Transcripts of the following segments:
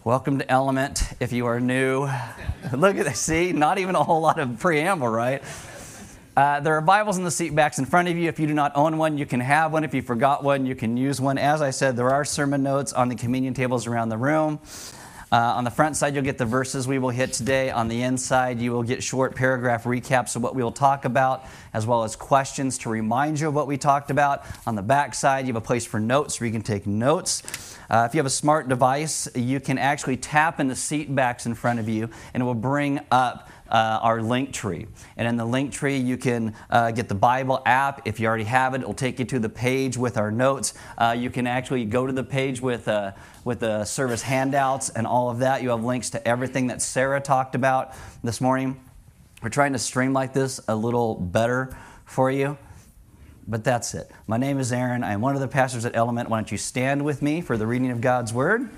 Welcome to Element. If you are new, look at this. See, not even a whole lot of preamble, right? There are Bibles in the seat backs in front of you. If you do not own one, you can have one. If you forgot one, you can use one. As I said, there are sermon notes on the communion tables around the room. On the front side, you'll get the verses we will hit today. On the inside, you will get short paragraph recaps of what we will talk about, as well as questions to remind you of what we talked about. On the back side, you have a place for notes where you can take notes. If you have a smart device, you can actually tap in the seat backs in front of you, and it will bring up our link tree. And in the link tree, you can get the Bible app. If you already have it, it will take you to the page with our notes. You can actually go to the page with the service handouts and all of that. You have links to everything that Sarah talked about this morning. We're trying to streamline this a little better for you, but that's it. My name is Aaron. I am one of the pastors at Element. Why don't you stand with me for the reading of God's Word?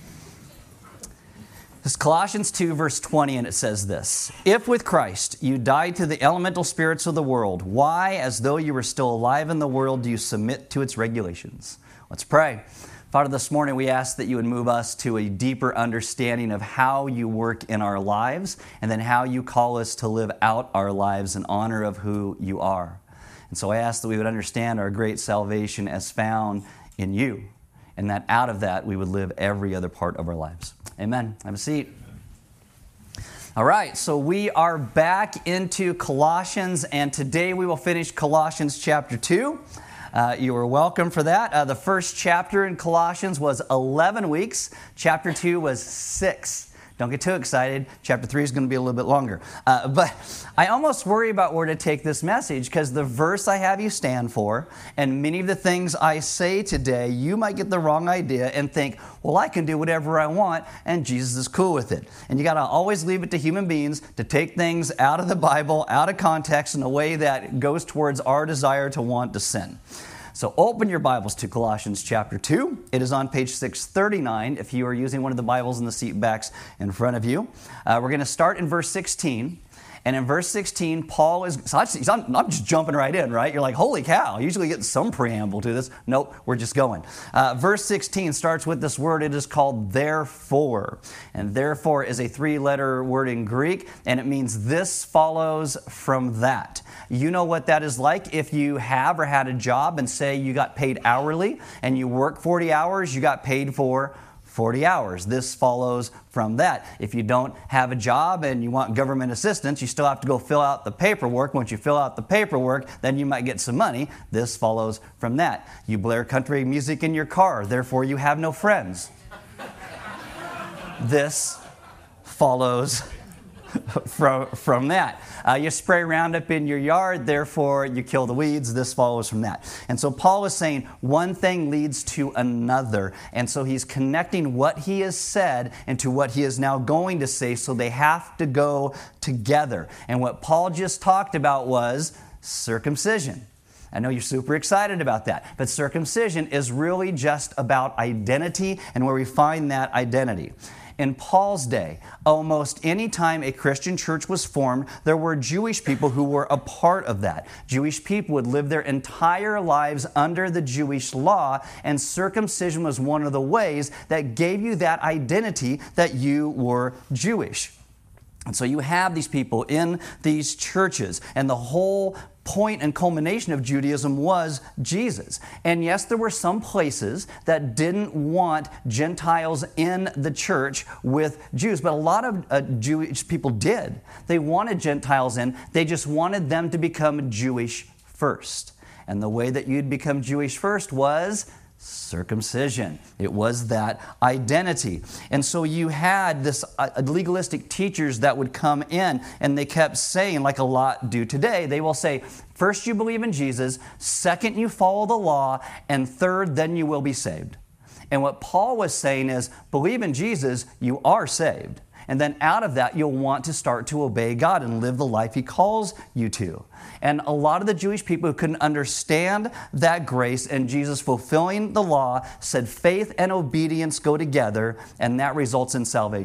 It's Colossians 2, verse 20, and it says this: If with Christ you died to the elemental spirits of the world, why, as though you were still alive in the world, do you submit to its regulations? Let's pray. Father, this morning we ask that you would move us to a deeper understanding of how you work in our lives, and then how you call us to live out our lives in honor of who you are. And so I ask that we would understand our great salvation as found in you, and that out of that we would live every other part of our lives. Amen. Have a seat. All right, so we are back into Colossians, and today we will finish Colossians chapter 2. You are welcome for that. The first chapter in Colossians was 11 weeks. Chapter 2 was 6. Don't get too excited. Chapter 3 is going to be a little bit longer. But I almost worry about where to take this message, because the verse I have you stand for, and many of the things I say today, you might get the wrong idea and think, well, I can do whatever I want, and Jesus is cool with it. And you got to always leave it to human beings to take things out of the Bible, out of context, in a way that goes towards our desire to want to sin. So open your Bibles to Colossians chapter 2. It is on page 639 if you are using one of the Bibles in the seat backs in front of you. We're going to start in verse 16. And in verse 16, Paul is... So I'm just jumping right in, right? You're like, holy cow, I usually get some preamble to this. Nope, we're just going. Verse 16 starts with this word. It is called therefore. And therefore is a three-letter word in Greek, and it means this follows from that. You know what that is like if you have or had a job and say you got paid hourly and you work 40 hours, you got paid for 40 hours. This follows from that. If you don't have a job and you want government assistance, you still have to go fill out the paperwork. Once you fill out the paperwork, then you might get some money. This follows from that. You blare country music in your car, therefore you have no friends. This follows from that. You spray Roundup in your yard, therefore you kill the weeds. This follows from that. And so Paul is saying one thing leads to another. And so he's connecting what he has said into what he is now going to say, so they have to go together. And what Paul just talked about was circumcision. I know you're super excited about that, but circumcision is really just about identity and where we find that identity. In Paul's day, almost any time a Christian church was formed, there were Jewish people who were a part of that. Jewish people would live their entire lives under the Jewish law, and circumcision was one of the ways that gave you that identity that you were Jewish. And so you have these people in these churches, and the whole point and culmination of Judaism was Jesus. And yes, there were some places that didn't want Gentiles in the church with Jews, but a lot of Jewish people did. They wanted Gentiles in. They just wanted them to become Jewish first. And the way that you'd become Jewish first was circumcision. It was that identity. And so you had this legalistic teachers that would come in, and they kept saying, like a lot do today, they will say, first you believe in Jesus, second you follow the law, and third then you will be saved. And what Paul was saying is, believe in Jesus, you are saved. And then out of that, you'll want to start to obey God and live the life He calls you to. And a lot of the Jewish people who couldn't understand that grace and Jesus fulfilling the law said faith and obedience go together, and that results in salvation.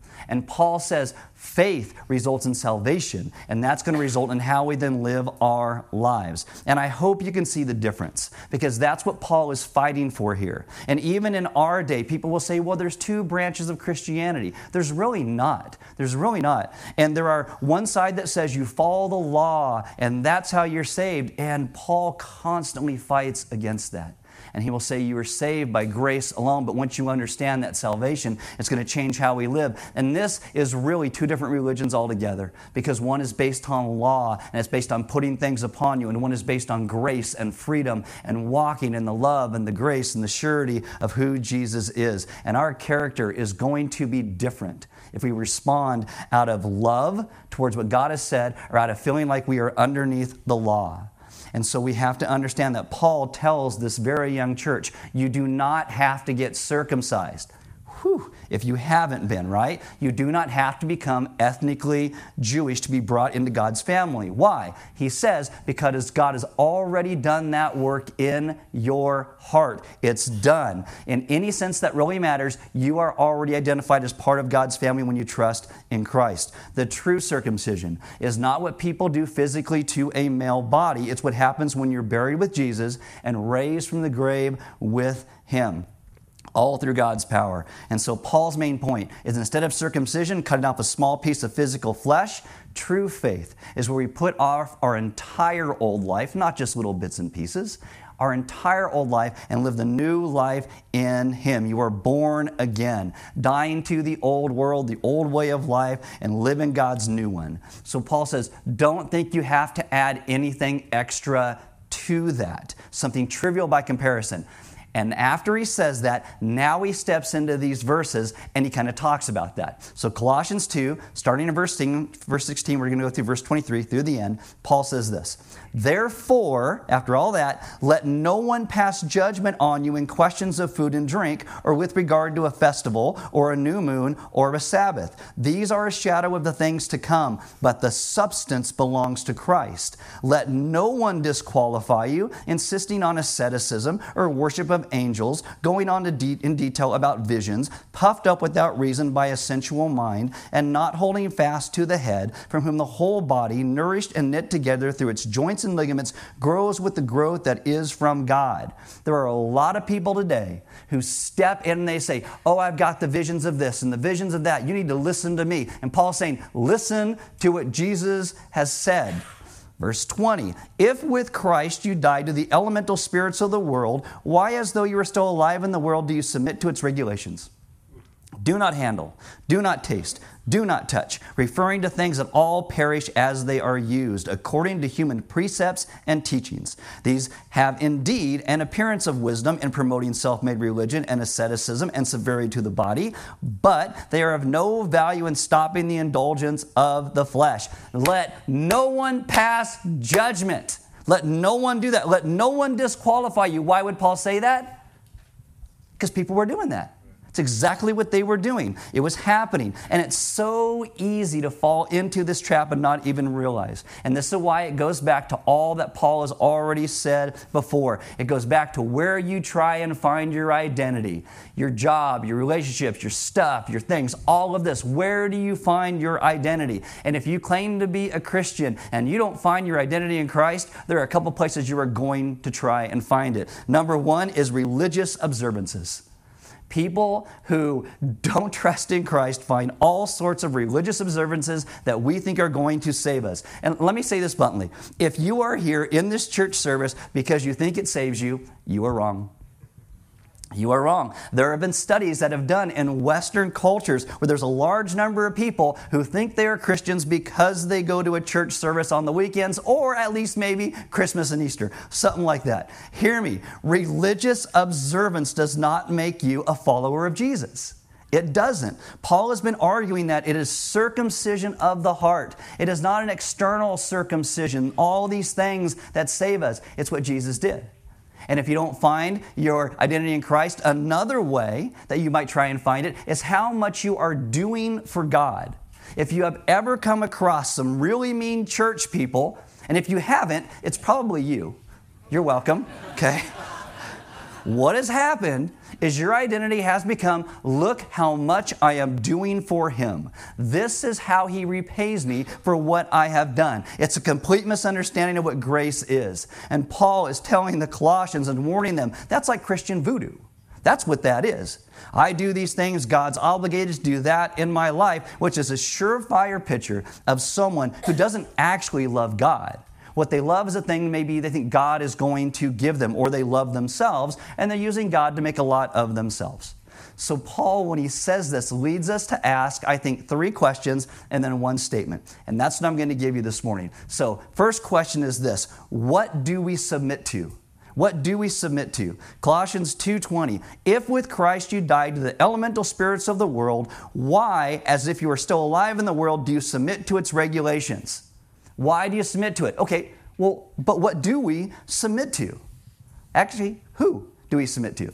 And Paul says faith results in salvation, and that's going to result in how we then live our lives. And I hope you can see the difference, because that's what Paul is fighting for here. And even in our day, people will say, well, there's two branches of Christianity. There's really not. There's really not. And there are one side that says you follow the law, and that's how you're saved. And Paul constantly fights against that. And he will say you are saved by grace alone, but once you understand that salvation, it's going to change how we live. And this is really two different religions altogether, because one is based on law, and it's based on putting things upon you, and one is based on grace and freedom and walking in the love and the grace and the surety of who Jesus is. And our character is going to be different if we respond out of love towards what God has said, or out of feeling like we are underneath the law. And so we have to understand that Paul tells this very young church, you do not have to get circumcised. Whew, if you haven't been, right? You do not have to become ethnically Jewish to be brought into God's family. Why? He says, because God has already done that work in your heart. It's done. In any sense that really matters, you are already identified as part of God's family when you trust in Christ. The true circumcision is not what people do physically to a male body. It's what happens when you're buried with Jesus and raised from the grave with Him. All through God's power. And so Paul's main point is, instead of circumcision, cutting off a small piece of physical flesh, true faith is where we put off our entire old life, not just little bits and pieces, our entire old life, and live the new life in Him. You are born again, dying to the old world, the old way of life, and live in God's new one. So Paul says, don't think you have to add anything extra to that, something trivial by comparison. And after he says that, now he steps into these verses and he kind of talks about that. So Colossians 2, starting in verse 16, we're going to go through verse 23 through the end. Paul says this, therefore, after all that, let no one pass judgment on you in questions of food and drink, or with regard to a festival, or a new moon, or a Sabbath. These are a shadow of the things to come, but the substance belongs to Christ. Let no one disqualify you, insisting on asceticism or worship of angels, going on in detail about visions, puffed up without reason by a sensual mind, and not holding fast to the head, from whom the whole body, nourished and knit together through its joints and ligaments, grows with the growth that is from God. There are a lot of people today who step in and they say, oh, I've got the visions of this and the visions of that. You need to listen to me. And Paul's saying, listen to what Jesus has said. Verse 20, if with Christ you died to the elemental spirits of the world, why, as though you were still alive in the world, do you submit to its regulations? Do not handle, do not taste, do not touch, referring to things that all perish as they are used, according to human precepts and teachings. These have indeed an appearance of wisdom in promoting self-made religion and asceticism and severity to the body, but they are of no value in stopping the indulgence of the flesh. Let no one pass judgment. Let no one do that. Let no one disqualify you. Why would Paul say that? Because people were doing that. It's exactly what they were doing. It was happening. And it's so easy to fall into this trap and not even realize. And this is why it goes back to all that Paul has already said before. It goes back to where you try and find your identity, your job, your relationships, your stuff, your things, all of this. Where do you find your identity? And if you claim to be a Christian and you don't find your identity in Christ, there are a couple places you are going to try and find it. Number one is religious observances. People who don't trust in Christ find all sorts of religious observances that we think are going to save us. And let me say this bluntly. If you are here in this church service because you think it saves you, you are wrong. You are wrong. There have been studies that have done in Western cultures where there's a large number of people who think they are Christians because they go to a church service on the weekends, or at least maybe Christmas and Easter, something like that. Hear me. Religious observance does not make you a follower of Jesus. It doesn't. Paul has been arguing that it is circumcision of the heart. It is not an external circumcision, all these things that save us. It's what Jesus did. And if you don't find your identity in Christ, another way that you might try and find it is how much you are doing for God. If you have ever come across some really mean church people, and if you haven't, it's probably you. You're welcome, okay? What has happened is your identity has become, look how much I am doing for him. This is how he repays me for what I have done. It's a complete misunderstanding of what grace is. And Paul is telling the Colossians and warning them, that's like Christian voodoo. That's what that is. I do these things, God's obligated to do that in my life, which is a surefire picture of someone who doesn't actually love God. What they love is a thing maybe they think God is going to give them, or they love themselves, and they're using God to make a lot of themselves. So Paul, when he says this, leads us to ask, I think, 3 questions and then one statement. And that's what I'm going to give you this morning. So first question is this: what do we submit to? What do we submit to? Colossians 2:20, if with Christ you died to the elemental spirits of the world, why, as if you were still alive in the world, do you submit to its regulations? Why do you submit to it? Okay, well, but what do we submit to? Actually, who do we submit to?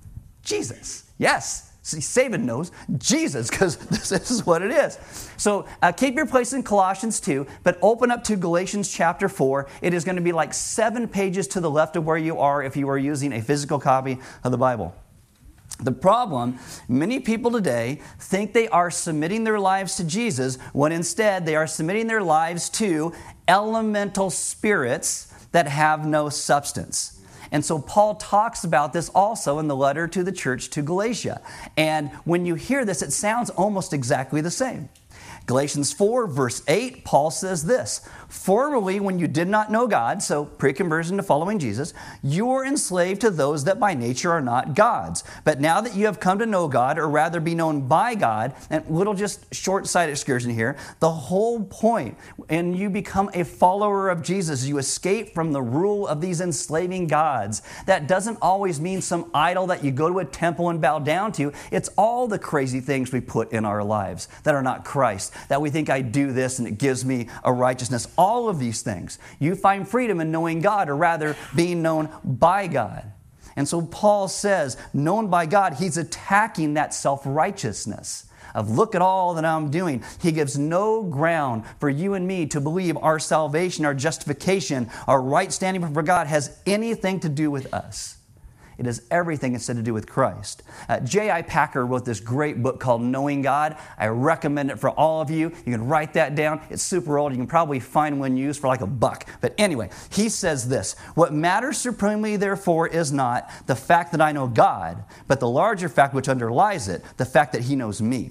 Jesus. Yes. See, Saban knows Jesus, because this is what it is. So keep your place in Colossians 2, but open up to Galatians chapter 4. It is going to be like 7 pages to the left of where you are if you are using a physical copy of the Bible. The problem, many people today think they are submitting their lives to Jesus when instead they are submitting their lives to elemental spirits that have no substance. And so Paul talks about this also in the letter to the church to Galatia. And when you hear this, it sounds almost exactly the same. Galatians 4, verse 8, Paul says this: formerly, when you did not know God, so pre-conversion to following Jesus, you were enslaved to those that by nature are not God's. But now that you have come to know God, or rather be known by God, and little just short side excursion here, the whole point, and you become a follower of Jesus, you escape from the rule of these enslaving gods. That doesn't always mean some idol that you go to a temple and bow down to. It's all the crazy things we put in our lives that are not Christ. That we think I do this and it gives me a righteousness. All of these things. You find freedom in knowing God, or rather being known by God. And so Paul says, known by God, he's attacking that self-righteousness of look at all that I'm doing. He gives no ground for you and me to believe our salvation, our justification, our right standing before God has anything to do with us. It has everything instead to do with Christ. J.I. Packer wrote this great book called Knowing God. I recommend it for all of you. You can write that down. It's super old. You can probably find one used for like $1. But anyway, he says this: what matters supremely, therefore, is not the fact that I know God, but the larger fact which underlies it, the fact that he knows me.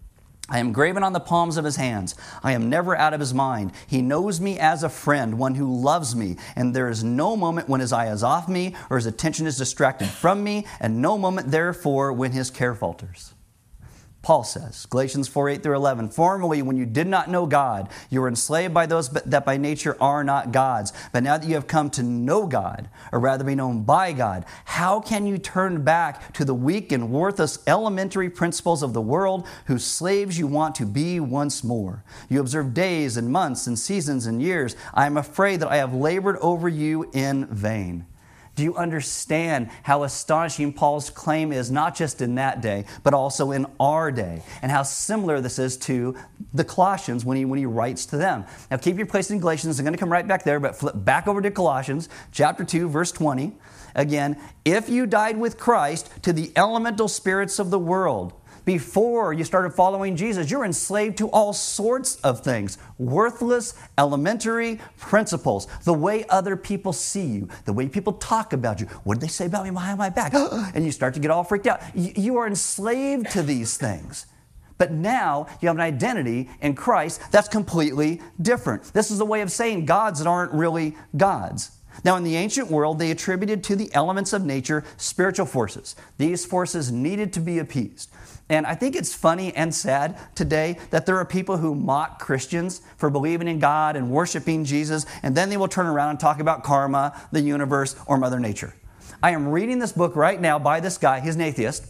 I am graven on the palms of his hands. I am never out of his mind. He knows me as a friend, one who loves me, and there is no moment when his eye is off me or his attention is distracted from me, and no moment, therefore, when his care falters. Paul says, Galatians 4:8-11, formerly when you did not know God, you were enslaved by those that by nature are not God's. But now that you have come to know God, or rather be known by God, how can you turn back to the weak and worthless elementary principles of the world, whose slaves you want to be once more? You observe days and months and seasons and years. I am afraid that I have labored over you in vain. Do you understand how astonishing Paul's claim is, not just in that day, but also in our day, and how similar this is to the Colossians when he writes to them? Now keep your place in Galatians. I'm going to come right back there, but flip back over to Colossians chapter 2, verse 20. Again, if you died with Christ to the elemental spirits of the world. Before you started following Jesus, you're enslaved to all sorts of things. Worthless, elementary principles. The way other people see you. The way people talk about you. What did they say about me behind my back? And you start to get all freaked out. You are enslaved to these things. But now you have an identity in Christ that's completely different. This is a way of saying gods that aren't really gods. Now, in the ancient world, they attributed to the elements of nature spiritual forces. These forces needed to be appeased. And I think it's funny and sad today that there are people who mock Christians for believing in God and worshiping Jesus, and then they will turn around and talk about karma, the universe, or Mother Nature. I am reading this book right now by this guy. He's an atheist.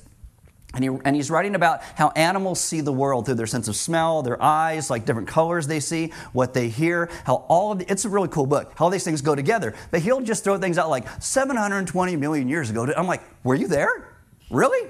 And he's writing about how animals see the world through their sense of smell, their eyes, like different colors they see, what they hear, how it's a really cool book, how these things go together. But he'll just throw things out like 720 million years ago. I'm like, were you there? Really?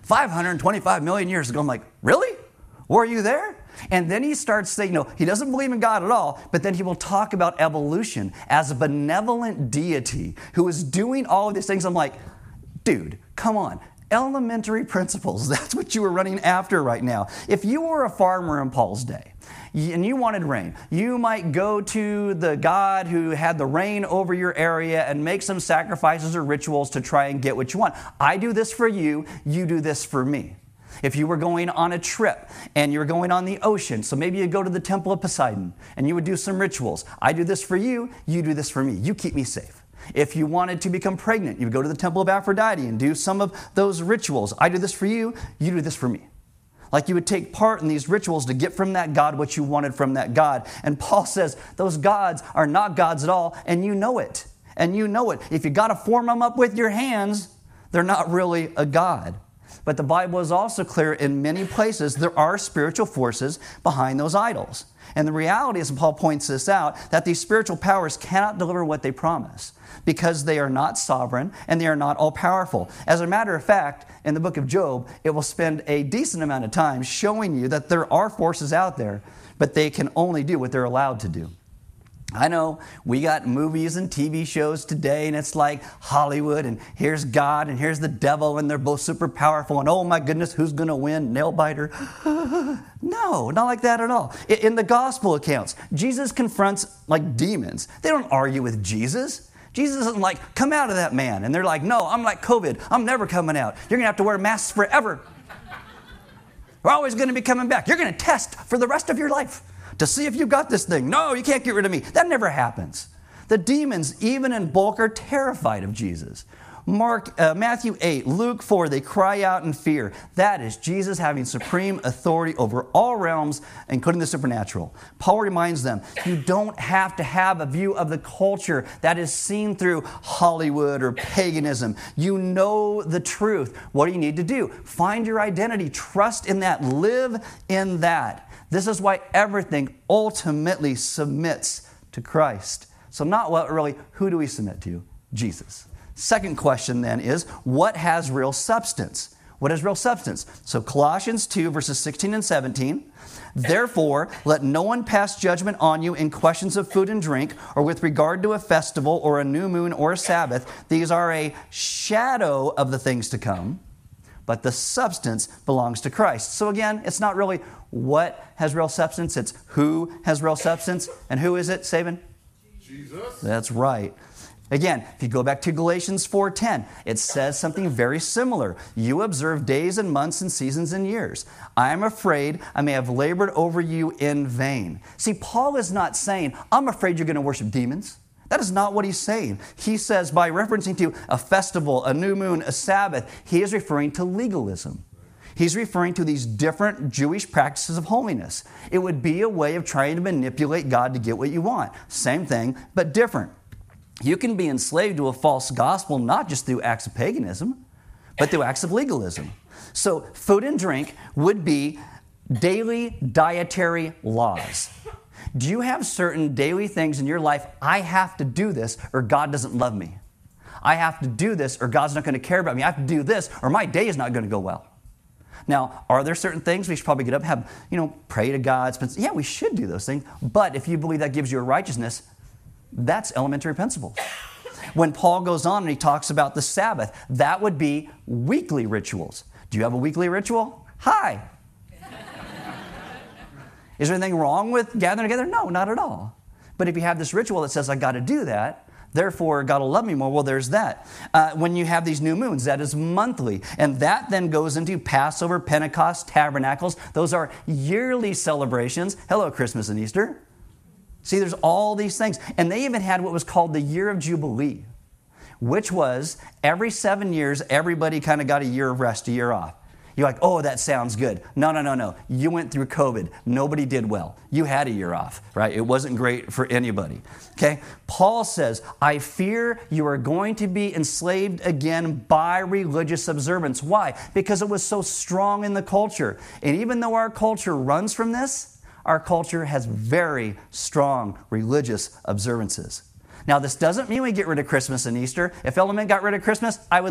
525 million years ago. I'm like, really? Were you there? And then he starts saying, he doesn't believe in God at all, but then he will talk about evolution as a benevolent deity who is doing all of these things. I'm like, Dude, come on. Elementary principles. That's what you were running after right now. If you were a farmer in Paul's day and you wanted rain, you might go to the God who had the rain over your area and make some sacrifices or rituals to try and get what you want. I do this for you, you do this for me. If you were going on a trip and you were going on the ocean, so maybe you go to the Temple of Poseidon and you would do some rituals. I do this for you, you do this for me. You keep me safe. If you wanted to become pregnant, you would go to the Temple of Aphrodite and do some of those rituals. I do this for you, you do this for me. Like you would take part in these rituals to get from that God what you wanted from that God. And Paul says those gods are not gods at all, and you know it. And you know it. If you got to form them up with your hands, they're not really a God. But the Bible is also clear in many places there are spiritual forces behind those idols. And the reality is, and Paul points this out, that these spiritual powers cannot deliver what they promise because they are not sovereign and they are not all-powerful. As a matter of fact, in the book of Job, it will spend a decent amount of time showing you that there are forces out there, but they can only do what they're allowed to do. I know we got movies and TV shows today, and it's like Hollywood, and here's God, and here's the devil, and they're both super powerful, and oh my goodness, who's going to win? Nail biter? No, not like that at all. In the gospel accounts, Jesus confronts like demons. They don't argue with Jesus. Jesus isn't like, come out of that man. And they're like, no, I'm like COVID. I'm never coming out. You're going to have to wear masks forever. We're always going to be coming back. You're going to test for the rest of your life to see if you've got this thing. No, you can't get rid of me. That never happens. The demons, even in bulk, are terrified of Jesus. Matthew 8, Luke 4, they cry out in fear. That is Jesus having supreme authority over all realms, including the supernatural. Paul reminds them, you don't have to have a view of the culture that is seen through Hollywood or paganism. You know the truth. What do you need to do? Find your identity. Trust in that. Live in that. This is why everything ultimately submits to Christ. So not what really, who do we submit to? Jesus. Second question then is, what has real substance? What is real substance? So Colossians 2, verses 16 and 17. Therefore, let no one pass judgment on you in questions of food and drink, or with regard to a festival, or a new moon, or a Sabbath. These are a shadow of the things to come, but the substance belongs to Christ. So again, it's not really what has real substance, it's who has real substance. And who is it, Saban? Jesus. That's right. Again, if you go back to Galatians 4:10, it says something very similar. You observe days and months and seasons and years. I am afraid I may have labored over you in vain. See, Paul is not saying, I'm afraid you're going to worship demons. That is not what he's saying. He says by referencing to a festival, a new moon, a Sabbath, he is referring to legalism. He's referring to these different Jewish practices of holiness. It would be a way of trying to manipulate God to get what you want. Same thing, but different. You can be enslaved to a false gospel not just through acts of paganism, but through acts of legalism. So food and drink would be daily dietary laws. Do you have certain daily things in your life, I have to do this or God doesn't love me? I have to do this or God's not going to care about me. I have to do this or my day is not going to go well. Now, are there certain things we should probably get up, have, pray to God? Yeah, we should do those things. But if you believe that gives you a righteousness, that's elementary principle. When Paul goes on and he talks about the Sabbath, that would be weekly rituals. Do you have a weekly ritual? Hi. Is there anything wrong with gathering together? No, not at all. But if you have this ritual that says, I got to do that, therefore God will love me more, well, there's that. When you have these new moons, that is monthly. And that then goes into Passover, Pentecost, Tabernacles. Those are yearly celebrations. Hello, Christmas and Easter. See, there's all these things. And they even had what was called the Year of Jubilee, which was every 7 years, everybody kind of got a year of rest, a year off. You're like, oh, that sounds good. No. You went through COVID. Nobody did well. You had a year off, right? It wasn't great for anybody, okay? Paul says, I fear you are going to be enslaved again by religious observance. Why? Because it was so strong in the culture. And even though our culture runs from this, our culture has very strong religious observances. Now, this doesn't mean we get rid of Christmas and Easter. If Element got rid of Christmas, I would leave.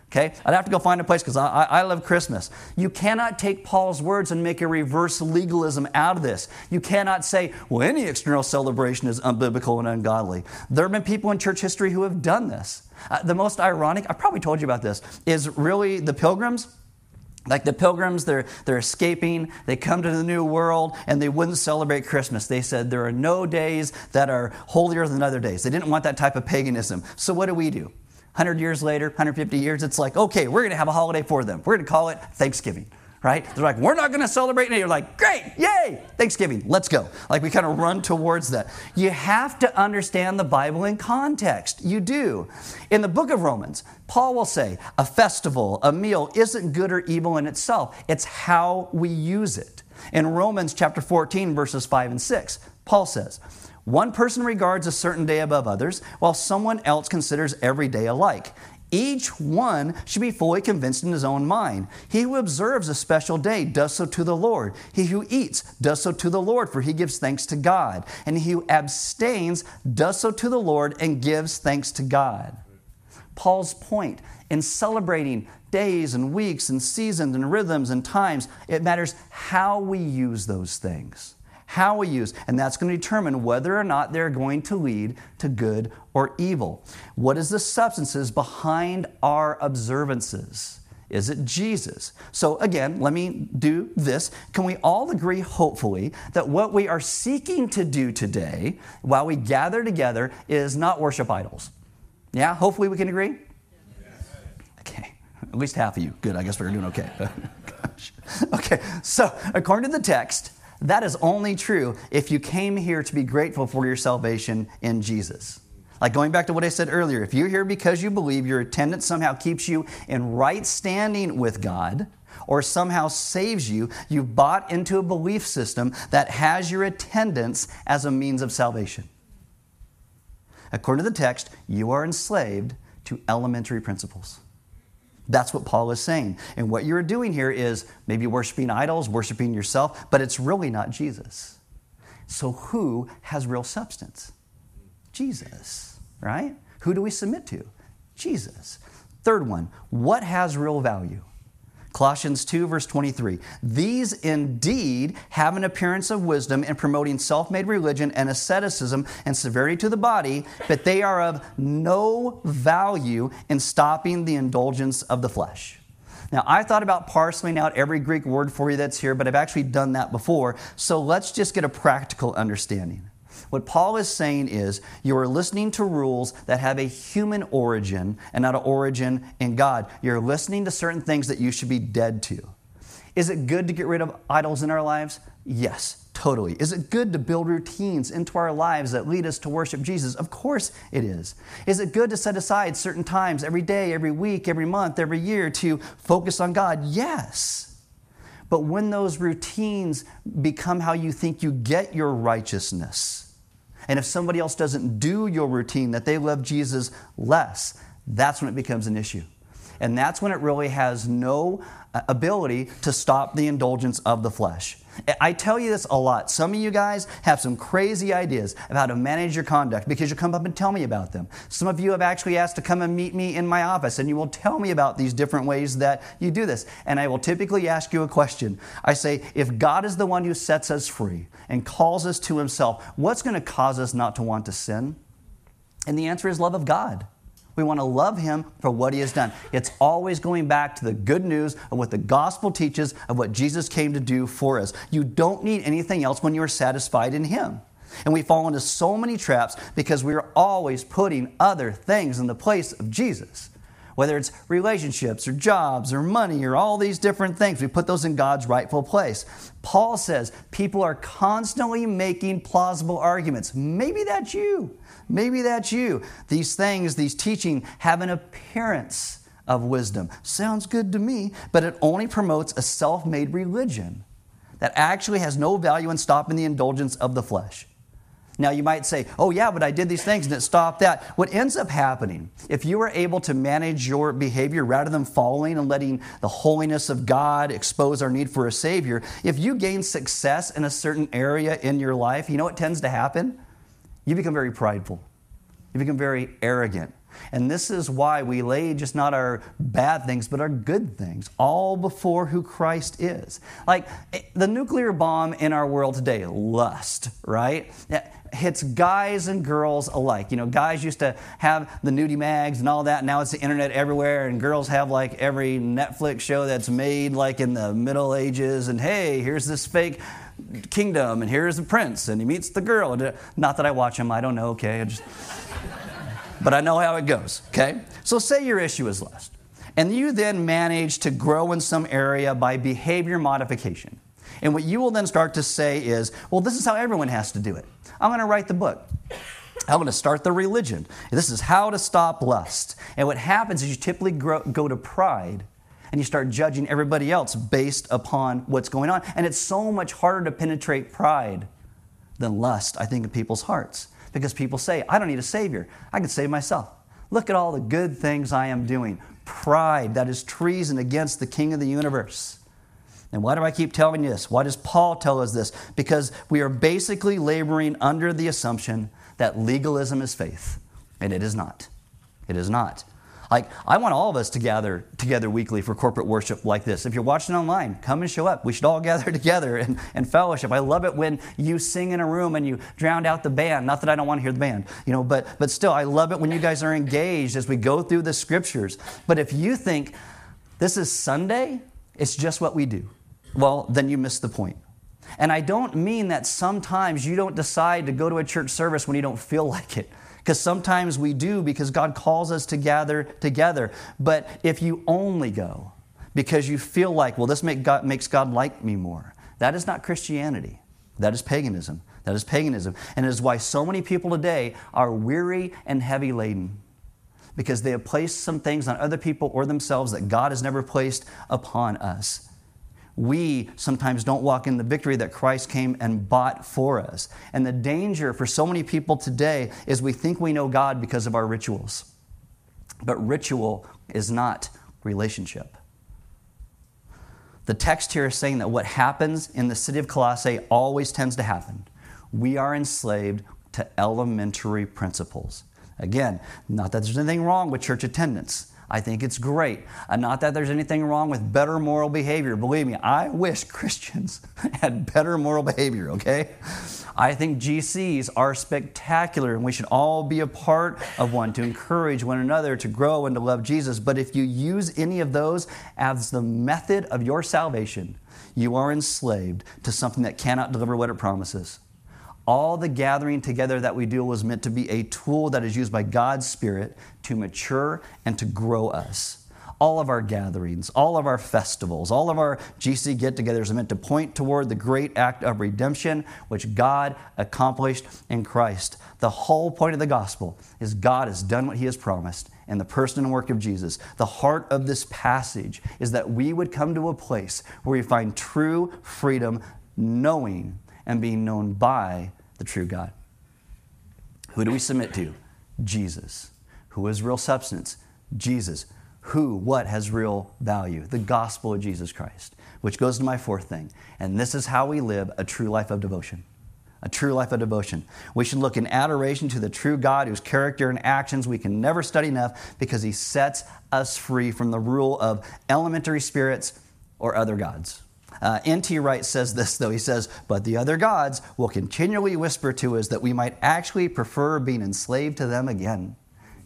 Okay, I'd have to go find a place because I love Christmas. You cannot take Paul's words and make a reverse legalism out of this. You cannot say, well, any external celebration is unbiblical and ungodly. There have been people in church history who have done this. The most ironic, I probably told you about this, is really the pilgrims. Like the pilgrims, they're escaping, they come to the new world, and they wouldn't celebrate Christmas. They said there are no days that are holier than other days. They didn't want that type of paganism. So what do? 100 years later, 150 years, it's like, okay, we're going to have a holiday for them. We're going to call it Thanksgiving, right? They're like, we're not going to celebrate. And you're like, great, yay, Thanksgiving, let's go. Like we kind of run towards that. You have to understand the Bible in context. You do. In the book of Romans, Paul will say, a festival, a meal isn't good or evil in itself. It's how we use it. In Romans chapter 14, verses 5 and 6, Paul says, one person regards a certain day above others, while someone else considers every day alike. Each one should be fully convinced in his own mind. He who observes a special day does so to the Lord. He who eats does so to the Lord, for he gives thanks to God. And he who abstains does so to the Lord and gives thanks to God. Paul's point in celebrating days and weeks and seasons and rhythms and times, it matters how we use those things. How we use, and that's going to determine whether or not they're going to lead to good or evil. What is the substances behind our observances? Is it Jesus? So again, let me do this. Can we all agree, hopefully, that what we are seeking to do today, while we gather together, is not worship idols? Yeah, hopefully we can agree? Yes. Okay, at least half of you. Good, I guess we're doing okay. Gosh. Okay, so according to the text, that is only true if you came here to be grateful for your salvation in Jesus. Like going back to what I said earlier, if you're here because you believe your attendance somehow keeps you in right standing with God or somehow saves you, you've bought into a belief system that has your attendance as a means of salvation. According to the text, you are enslaved to elementary principles. That's what Paul is saying. And what you're doing here is maybe worshiping idols, worshiping yourself, but it's really not Jesus. So who has real substance? Jesus, right? Who do we submit to? Jesus. Third one, what has real value? Colossians 2, verse 23. These indeed have an appearance of wisdom in promoting self-made religion and asceticism and severity to the body, but they are of no value in stopping the indulgence of the flesh. Now, I thought about parceling out every Greek word for you that's here, but I've actually done that before. So let's just get a practical understanding. What Paul is saying is you are listening to rules that have a human origin and not an origin in God. You're listening to certain things that you should be dead to. Is it good to get rid of idols in our lives? Yes, totally. Is it good to build routines into our lives that lead us to worship Jesus? Of course it is. Is it good to set aside certain times every day, every week, every month, every year to focus on God? Yes. But when those routines become how you think you get your righteousness, and if somebody else doesn't do your routine, that they love Jesus less, that's when it becomes an issue. And that's when it really has no ability to stop the indulgence of the flesh. I tell you this a lot. Some of you guys have some crazy ideas of how to manage your conduct because you come up and tell me about them. Some of you have actually asked to come and meet me in my office, and you will tell me about these different ways that you do this. And I will typically ask you a question. I say, if God is the one who sets us free and calls us to himself, what's going to cause us not to want to sin? And the answer is love of God. We want to love him for what he has done. It's always going back to the good news of what the gospel teaches of what Jesus came to do for us. You don't need anything else when you are satisfied in him. And we fall into so many traps because we are always putting other things in the place of Jesus. Whether it's relationships or jobs or money or all these different things, we put those in God's rightful place. Paul says people are constantly making plausible arguments. Maybe that's you. Maybe that's you. These things, these teaching have an appearance of wisdom. Sounds good to me, but it only promotes a self-made religion that actually has no value in stopping the indulgence of the flesh. Now you might say, oh yeah, but I did these things and it stopped that. What ends up happening, if you are able to manage your behavior rather than following and letting the holiness of God expose our need for a Savior, if you gain success in a certain area in your life, you know what tends to happen? You become very prideful. You become very arrogant. And this is why we lay just not our bad things, but our good things, all before who Christ is. Like the nuclear bomb in our world today, lust, right? It hits guys and girls alike. You know, guys used to have the nudie mags and all that. Now it's the internet everywhere, and girls have like every Netflix show that's made like in the Middle Ages. And hey, here's this fake kingdom, and here's the prince, and he meets the girl. Not that I watch him, I don't know, okay? But I know how it goes, okay? So say your issue is lust, and you then manage to grow in some area by behavior modification. And what you will then start to say is, well, this is how everyone has to do it. I'm going to write the book. I'm going to start the religion. This is how to stop lust. And what happens is you typically go to pride, and you start judging everybody else based upon what's going on. And it's so much harder to penetrate pride than lust, I think, in people's hearts. Because people say, I don't need a Savior. I can save myself. Look at all the good things I am doing. Pride, that is treason against the King of the universe. And why do I keep telling you this? Why does Paul tell us this? Because we are basically laboring under the assumption that legalism is faith. And it is not. It is not. Like, I want all of us to gather together weekly for corporate worship like this. If you're watching online, come and show up. We should all gather together and fellowship. I love it when you sing in a room and you drown out the band. Not that I don't want to hear the band, but still, I love it when you guys are engaged as we go through the scriptures. But if you think this is Sunday, it's just what we do, well, then you miss the point. And I don't mean that sometimes you don't decide to go to a church service when you don't feel like it. Because sometimes we do, because God calls us to gather together. But if you only go because you feel like, well, this makes God like me more, that is not Christianity. That is paganism. That is paganism. And it is why so many people today are weary and heavy laden, because they have placed some things on other people or themselves that God has never placed upon us. We sometimes don't walk in the victory that Christ came and bought for us. And the danger for so many people today is we think we know God because of our rituals. But ritual is not relationship. The text here is saying that what happens in the city of Colossae always tends to happen. We are enslaved to elementary principles. Again, not that there's anything wrong with church attendance. I think it's great. Not that there's anything wrong with better moral behavior. Believe me, I wish Christians had better moral behavior, okay? I think GCs are spectacular, and we should all be a part of one to encourage one another to grow and to love Jesus. But if you use any of those as the method of your salvation, you are enslaved to something that cannot deliver what it promises. All the gathering together that we do was meant to be a tool that is used by God's Spirit to mature and to grow us. All of our gatherings, all of our festivals, all of our GC get-togethers are meant to point toward the great act of redemption which God accomplished in Christ. The whole point of the gospel is God has done what He has promised in the person and work of Jesus. The heart of this passage is that we would come to a place where we find true freedom, knowing and being known by the true God. Who do we submit to? Jesus. Who is real substance? Jesus. Who, what has real value? The gospel of Jesus Christ. Which goes to my fourth thing. And this is how we live a true life of devotion. A true life of devotion. We should look in adoration to the true God whose character and actions we can never study enough, because He sets us free from the rule of elementary spirits or other gods. N.T. Wright says this, though. He says, but the other gods will continually whisper to us that we might actually prefer being enslaved to them again.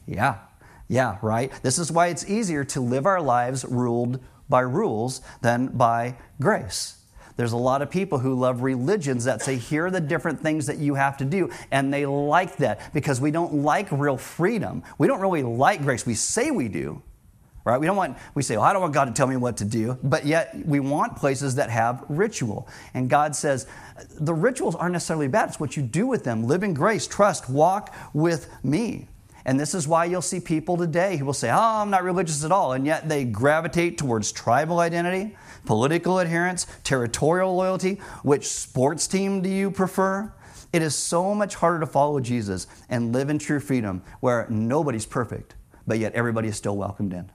Yeah, right? This is why it's easier to live our lives ruled by rules than by grace. There's a lot of people who love religions that say, here are the different things that you have to do. And they like that because we don't like real freedom. We don't really like grace. We say we do. Right? We say, well, I don't want God to tell me what to do, but yet we want places that have ritual. And God says, the rituals aren't necessarily bad. It's what you do with them. Live in grace, trust, walk with me. And this is why you'll see people today who will say, oh, I'm not religious at all. And yet they gravitate towards tribal identity, political adherence, territorial loyalty. Which sports team do you prefer? It is so much harder to follow Jesus and live in true freedom where nobody's perfect, but yet everybody is still welcomed in.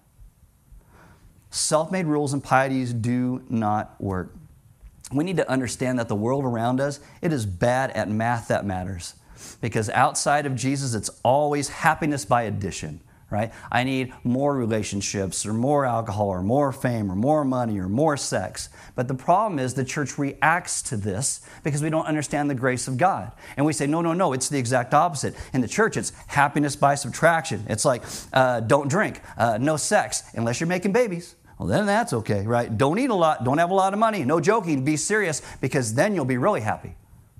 Self-made rules and pieties do not work. We need to understand that the world around us, it is bad at math that matters. Because outside of Jesus, it's always happiness by addition, right? I need more relationships or more alcohol or more fame or more money or more sex. But the problem is the church reacts to this because we don't understand the grace of God. And we say, no, it's the exact opposite. In the church, it's happiness by subtraction. It's like, don't drink, no sex, unless you're making babies. Well, then that's okay, right? Don't eat a lot, don't have a lot of money, no joking, be serious, because then you'll be really happy.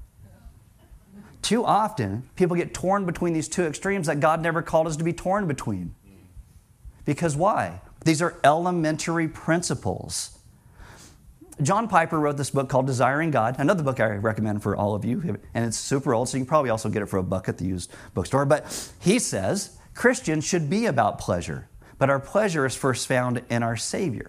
Too often, people get torn between these two extremes that God never called us to be torn between. Because why? These are elementary principles. John Piper wrote this book called Desiring God, another book I recommend for all of you, and it's super old, so you can probably also get it for $1 at the used bookstore. But he says Christians should be about pleasure, but our pleasure is first found in our Savior.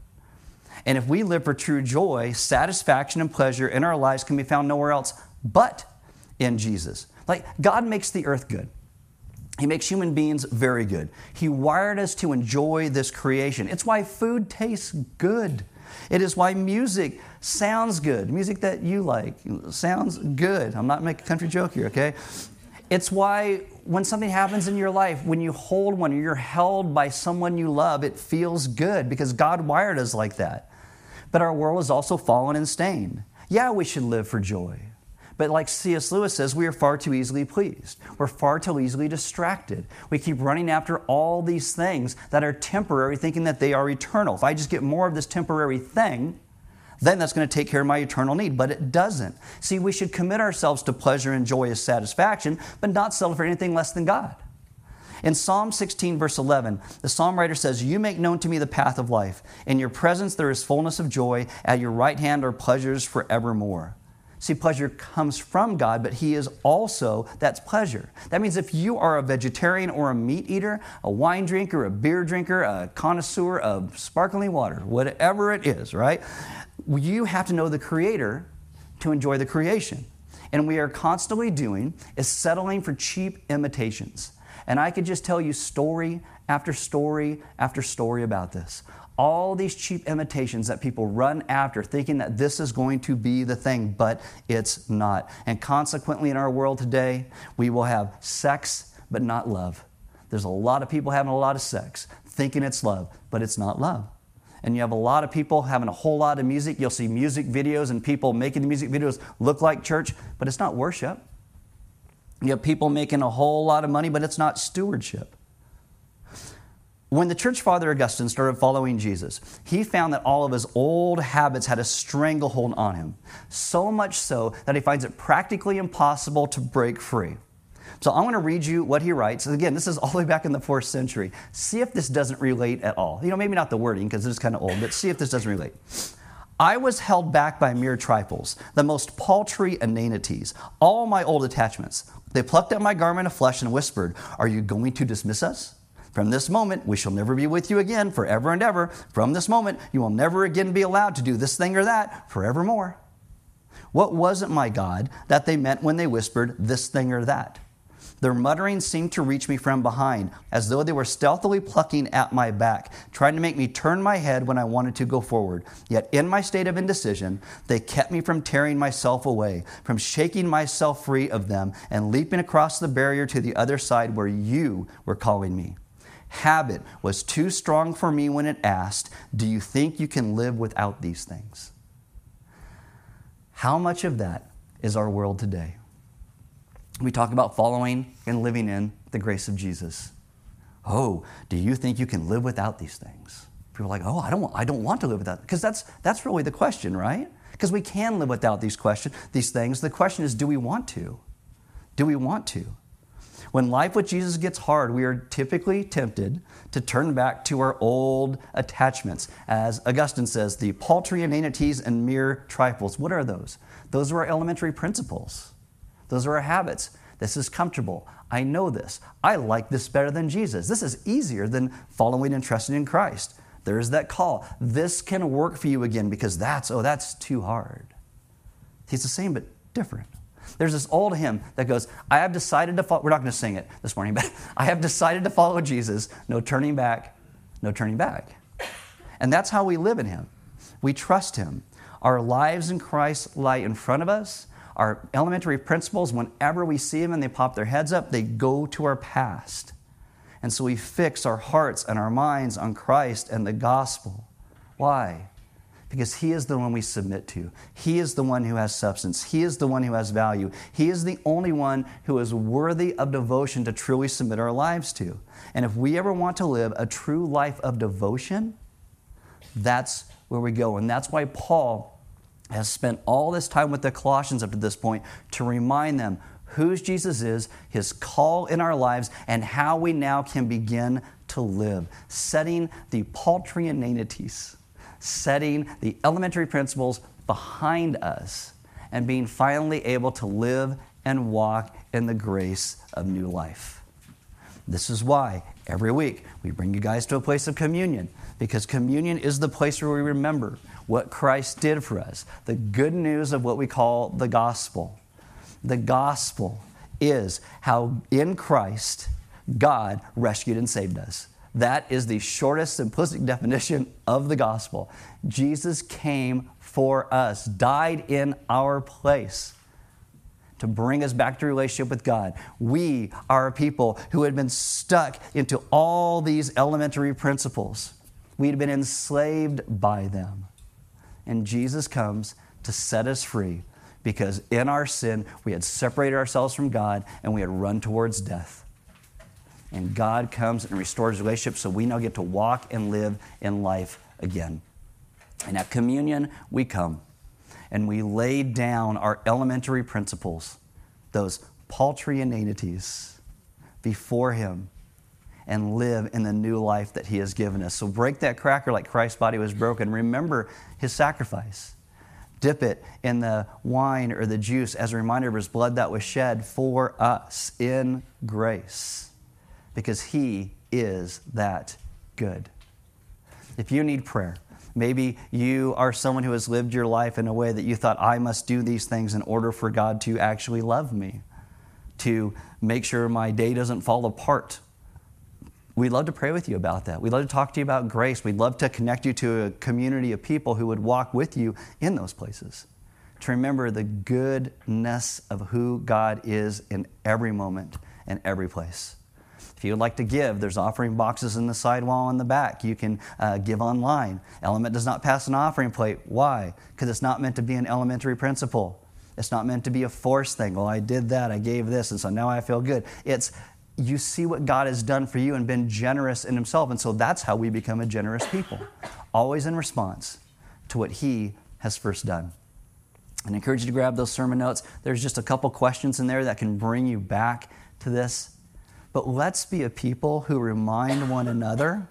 And if we live for true joy, satisfaction, and pleasure in our lives can be found nowhere else but in Jesus. Like, God makes the earth good. He makes human beings very good. He wired us to enjoy this creation. It's why food tastes good. It is why music sounds good. Music that you like sounds good. I'm not making a country joke here, okay? It's why when something happens in your life, when you hold one or you're held by someone you love, it feels good because God wired us like that. But our world is also fallen and stained. Yeah, we should live for joy. But like C.S. Lewis says, we are far too easily pleased. We're far too easily distracted. We keep running after all these things that are temporary, thinking that they are eternal. If I just get more of this temporary thing, then that's going to take care of my eternal need. But it doesn't. See, we should commit ourselves to pleasure and joy as satisfaction, but not settle for anything less than God. In Psalm 16, verse 11, the psalm writer says, "You make known to me the path of life. In your presence there is fullness of joy. At your right hand are pleasures forevermore." See, pleasure comes from God, but He is also, that's pleasure. That means if you are a vegetarian or a meat eater, a wine drinker, a beer drinker, a connoisseur of sparkling water, whatever it is, right? You have to know the Creator to enjoy the creation. And we are constantly doing is settling for cheap imitations. And I could just tell you story after story after story about this. All these cheap imitations that people run after thinking that this is going to be the thing, but it's not. And consequently in our world today, we will have sex, but not love. There's a lot of people having a lot of sex, thinking it's love, but it's not love. And you have a lot of people having a whole lot of music. You'll see music videos and people making the music videos look like church, but it's not worship. You have people making a whole lot of money, but it's not stewardship. When the church father Augustine started following Jesus, he found that all of his old habits had a stranglehold on him, so much so that he finds it practically impossible to break free. So I want to read you what he writes. And again, this is all the way back in the 4th century. See if this doesn't relate at all. Maybe not the wording because it's kind of old, but see if this doesn't relate. "I was held back by mere trifles, the most paltry inanities, all my old attachments. They plucked at my garment of flesh and whispered, 'Are you going to dismiss us? From this moment, we shall never be with you again forever and ever. From this moment, you will never again be allowed to do this thing or that forevermore.' What was it, my God, that they meant when they whispered this thing or that? Their mutterings seemed to reach me from behind, as though they were stealthily plucking at my back, trying to make me turn my head when I wanted to go forward. Yet in my state of indecision, they kept me from tearing myself away, from shaking myself free of them, and leaping across the barrier to the other side where you were calling me. Habit was too strong for me when it asked, 'Do you think you can live without these things?'" How much of that is our world today? We talk about following and living in the grace of Jesus. "Oh, do you think you can live without these things?" People are like, "Oh, I don't want to live without," because that's really the question, right? Because we can live without these things. The question is, do we want to? Do we want to? When life with Jesus gets hard, we are typically tempted to turn back to our old attachments. As Augustine says, the paltry inanities and mere trifles. What are those? Those are our elementary principles. Those are our habits. This is comfortable. I know this. I like this better than Jesus. This is easier than following and trusting in Christ. There's that call. This can work for you again because that's too hard. He's the same but different. There's this old hymn that goes, "I have decided to follow," we're not going to sing it this morning, but "I have decided to follow Jesus, no turning back, no turning back." And that's how we live in Him. We trust Him. Our lives in Christ lie in front of us. Our elementary principles, whenever we see them and they pop their heads up, they go to our past. And so we fix our hearts and our minds on Christ and the gospel. Why? Because he is the one we submit to. He is the one who has substance. He is the one who has value. He is the only one who is worthy of devotion to truly submit our lives to. And if we ever want to live a true life of devotion, that's where we go. And that's why Paul has spent all this time with the Colossians up to this point to remind them who Jesus is, his call in our lives, and how we now can begin to live, setting the paltry inanities, setting the elementary principles behind us, and being finally able to live and walk in the grace of new life. This is why every week we bring you guys to a place of communion, because communion is the place where we remember what Christ did for us, the good news of what we call the gospel. The gospel is how in Christ God rescued and saved us. That is the shortest, simplistic definition of the gospel. Jesus came for us, died in our place to bring us back to relationship with God. We are a people who had been stuck into all these elementary principles. We had been enslaved by them. And Jesus comes to set us free, because in our sin, we had separated ourselves from God and we had run towards death. And God comes and restores relationship, so we now get to walk and live in life again. And at communion, we come and we lay down our elementary principles, those paltry inanities, before him, and live in the new life that he has given us. So break that cracker like Christ's body was broken. Remember his sacrifice. Dip it in the wine or the juice as a reminder of his blood that was shed for us in grace, because he is that good. If you need prayer, maybe you are someone who has lived your life in a way that you thought, I must do these things in order for God to actually love me, to make sure my day doesn't fall apart. We'd love to pray with you about that. We'd love to talk to you about grace. We'd love to connect you to a community of people who would walk with you in those places, to remember the goodness of who God is in every moment and every place. If you would like to give, there's offering boxes in the sidewall in the back. You can give online. Element does not pass an offering plate. Why? Because it's not meant to be an elementary principle. It's not meant to be a forced thing. Well, I did that, I gave this, and so now I feel good. It's you see what God has done for you and been generous in himself, and so that's how we become a generous people, always in response to what he has first done. And I encourage you to grab those sermon notes. There's just a couple questions in there that can bring you back to this. But let's be a people who remind one another,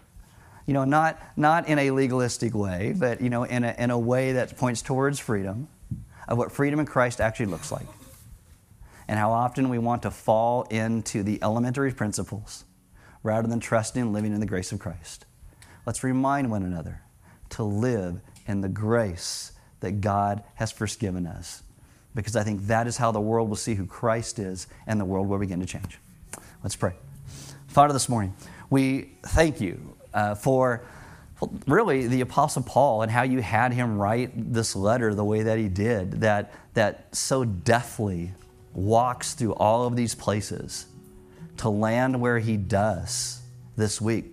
not in a legalistic way, but in a way that points towards freedom, of what freedom in Christ actually looks like. And how often we want to fall into the elementary principles rather than trusting and living in the grace of Christ. Let's remind one another to live in the grace that God has first given us, because I think that is how the world will see who Christ is, and the world will begin to change. Let's pray. Father, this morning, we thank you for really the Apostle Paul and how you had him write this letter the way that he did, that so deftly walks through all of these places to land where he does this week.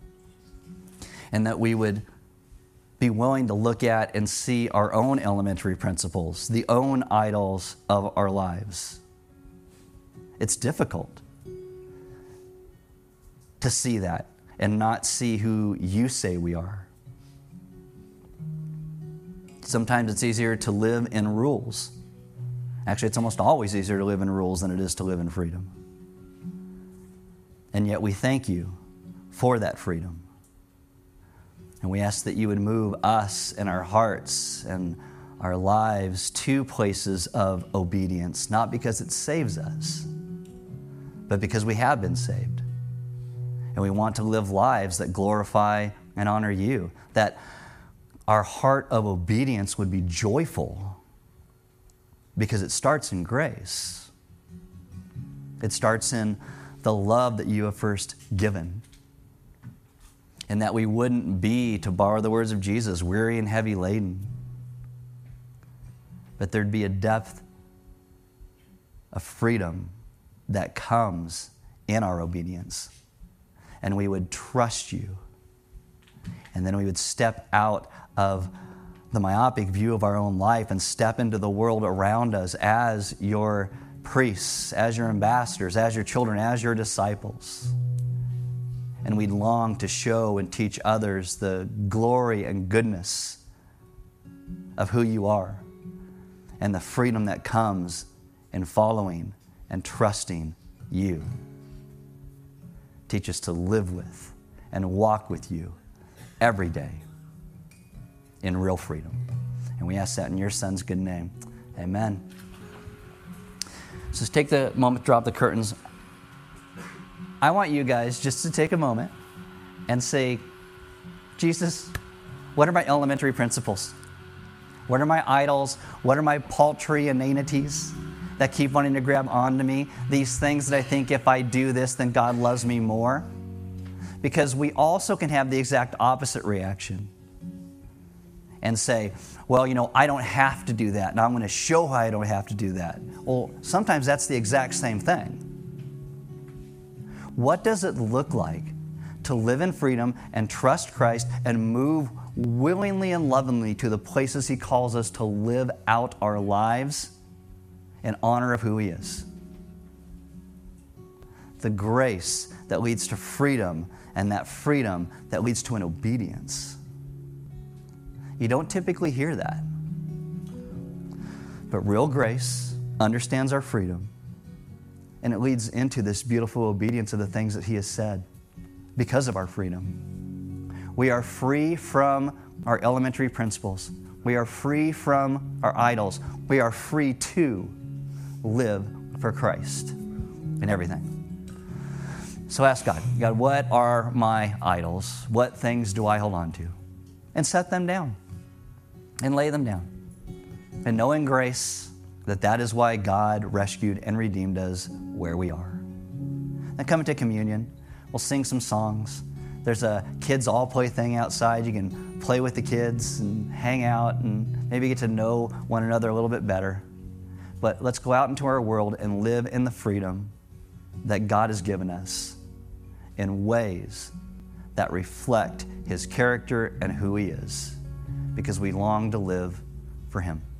And that we would be willing to look at and see our own elementary principles, the own idols of our lives. It's difficult to see that and not see who you say we are. Sometimes it's easier to live in rules. Actually, it's almost always easier to live in rules than it is to live in freedom. And yet we thank you for that freedom. And we ask that you would move us and our hearts and our lives to places of obedience, not because it saves us, but because we have been saved. And we want to live lives that glorify and honor you, that our heart of obedience would be joyful, because it starts in grace. It starts in the love that you have first given. And that we wouldn't be, to borrow the words of Jesus, weary and heavy laden. But there'd be a depth of freedom that comes in our obedience. and we would trust you. And then we would step out of the myopic view of our own life and step into the world around us as your priests, as your ambassadors, as your children, as your disciples. And we'd long to show and teach others the glory and goodness of who you are and the freedom that comes in following and trusting you. Teach us to live with and walk with you every day in real freedom. And we ask that in your Son's good name. Amen. So let's take the moment, drop the curtains. I want you guys just to take a moment and say, Jesus, what are my elementary principles? What are my idols? What are my paltry inanities that keep wanting to grab onto me? These things that I think if I do this, then God loves me more. Because we also can have the exact opposite reaction and say, well, I don't have to do that. Now I'm going to show how I don't have to do that. Well, sometimes that's the exact same thing. What does it look like to live in freedom and trust Christ and move willingly and lovingly to the places He calls us to live out our lives in honor of who He is? The grace that leads to freedom, and that freedom that leads to an obedience. You don't typically hear that. But real grace understands our freedom, and it leads into this beautiful obedience of the things that He has said because of our freedom. We are free from our elementary principles. We are free from our idols. We are free to live for Christ in everything. So ask God, what are my idols? What things do I hold on to? And set them down and lay them down. And know in grace that is why God rescued and redeemed us where we are. Then come into communion. We'll sing some songs. There's a kids all play thing outside. You can play with the kids and hang out and maybe get to know one another a little bit better. But let's go out into our world and live in the freedom that God has given us in ways that reflect His character and who He is, because we long to live for Him.